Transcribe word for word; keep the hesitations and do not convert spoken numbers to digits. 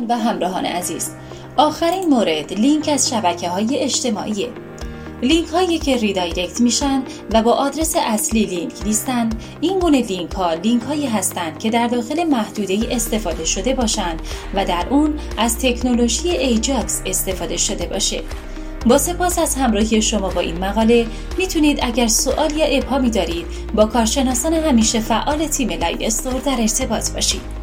دوستان و همراهان عزیز، آخرین مورد لینک از شبکه‌های اجتماعی. لینک هایی که ریدایرکت میشن و با آدرس اصلی لینک نیستن، این گونه لینک ها لینک هایی هستند که در داخل محدوده استفاده شده باشند و در اون از تکنولوژی ایجاکس استفاده شده باشه. با سپاس از همراهی شما با این مقاله. میتونید اگر سوال یا ابهامی دارید با کارشناسان همیشه فعال تیم لاین استور در ارتباط باشید.